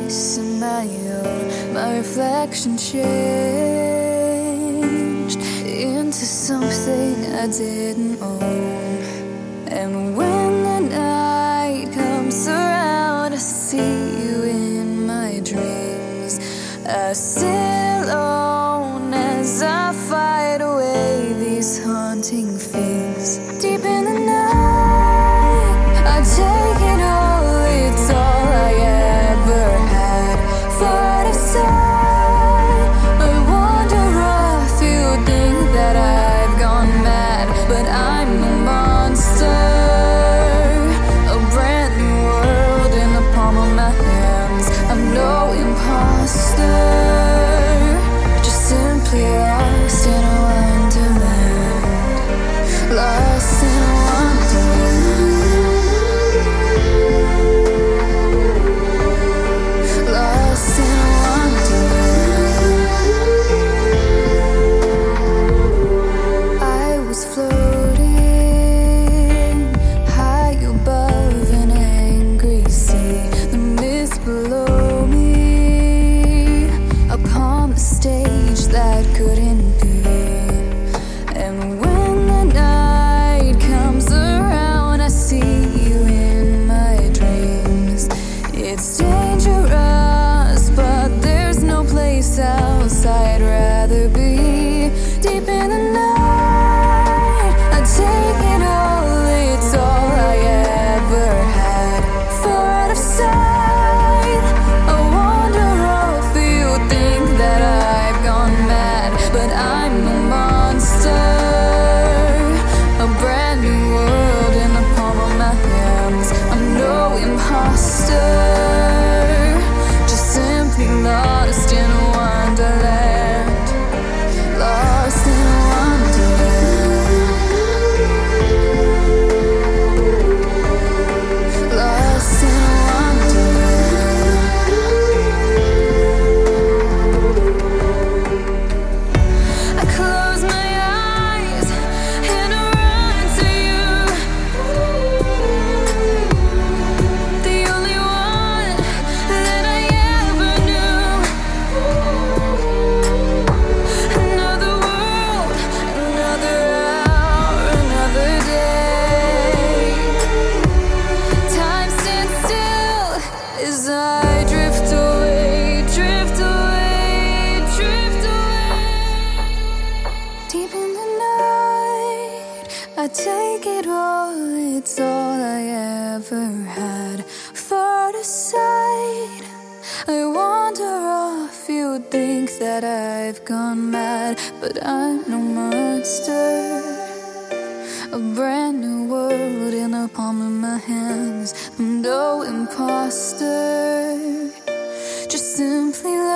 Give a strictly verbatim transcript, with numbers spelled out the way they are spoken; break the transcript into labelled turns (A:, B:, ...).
A: face in my own, my reflection changed into something I didn't own. And when the night comes around, I see you in my dreams. I sit alone as I fight away these haunting things. Deep in the night, I take it all, it's all I ever had. Far out of sight, I wonder if you think that I've gone mad. But I'm a monster, a brand new world in the palm of my hands. I'm no imposter, just simply lost in a wonderland. Lost in a wonderland. Lost in a wonderland. I was floating high above an angry sea. The mist below me, upon the stage that couldn't be. And when the night comes around, I see you in my dreams. It's dangerous, but there's no place else I'd rather be. Deep in the night, I take it all, it's all I ever had. Far out of sight, I wonder if you think that I've gone mad. But I'm a monster, a brand new world in the palm of my hands. I'm no imposter, just simply lost in a wonderland. Lost in a wonderland. Lost in a wonderland. I close my eyes and I run to you, the only one that I ever knew. Another world, another hour, another day. Time stands still as I drift away, drift away, drift away. Deep in the night, I take it all, it's all I ever had. Far to sight, I wonder if you think that I've gone mad. But I'm no monster, a brand new world in the palm of my hands. I'm no imposter, just simply